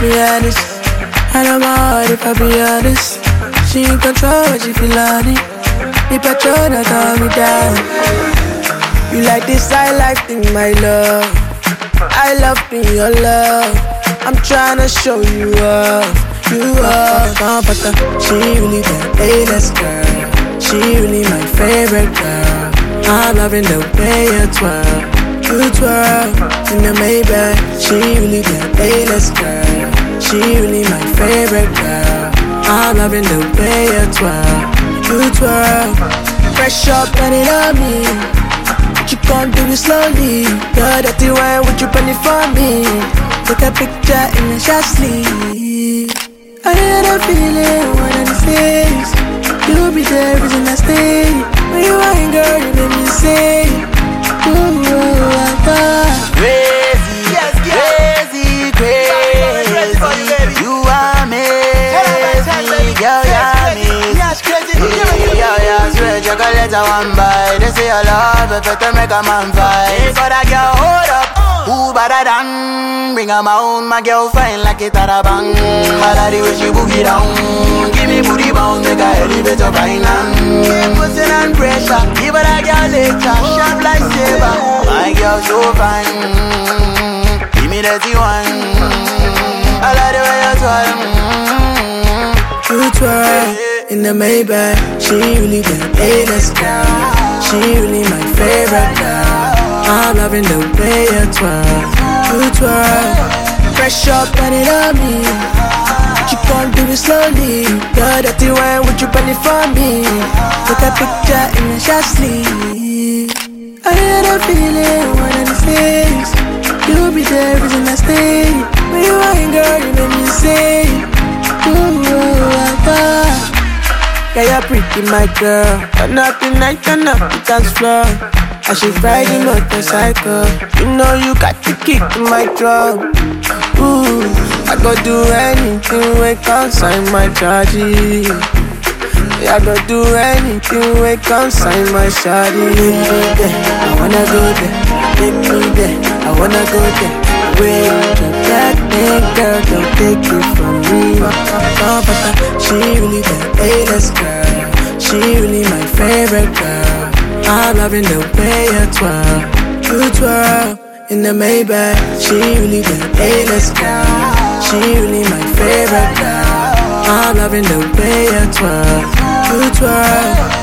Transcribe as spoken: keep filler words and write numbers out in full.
be honest. I know my heart if I be honest. She in control when she feel on it. The petrol that calm me down. You like this, I like thing, my love. I love being your love. I'm tryna show you up, you up. Comforter, she really the A-list girl. She really my favorite girl. I'm loving the way you twirl, you twirl in the Maybach. She really the A-list girl. She really my favorite girl. I'm loving the way you twirl, you twirl. Fresh up, and it on me. But you can't do it slowly. Girl, dirty wine, would you burn it for me? Take a picture in a short sleeve. I had a feeling one of these days you'll be there, reason I stay. When you ain't, girl, you make me say, ooh, I thought crazy, yes, crazy, crazy. You are amazing, girl, you're amazing. Yo, yo, swear chocolate I want buy. They say I love it, to make a man fight. But I girl, hold up, who better than? Bring her my own, my girl fine like it at a bang. I like the way she boogie down. Give me booty bounce, make her elevate up right now. Keep pushing and pressure, give her that girl lecture. Sharp like saber, my girl so fine. Give me that one. I like the way you twirl. You twirl in the Maybach. She really the A-list girl. She really my favorite girl. I'm loving the way you twirl, you twirl. Fresh up, and it on me. But you can't do it slowly. Girl, dirty wine, would you burn it for me? Take a picture in a short sleeve. I had a feeling one of these days you'll be there, reason I stay. When you ain't, girl, you make me say, ooh, I thought. Yeah, you're pretty, my girl. Turn up the night, turn up the dance floor. I should ride the motorcycle. You know you got to kick in my drum. Ooh, I go do anything when consign my charges. Yeah, I go do anything when consign my shawty. Take me there, I wanna go there. Take me there, I wanna go there. Wait, that thing, girl, don't take it from me. She really the A-list girl. She really my favorite girl. I'm loving the way you twirl, you twirl in the Maybach. She really the A-list girl. She really my favorite girl. I'm loving the way you twirl, you twirl.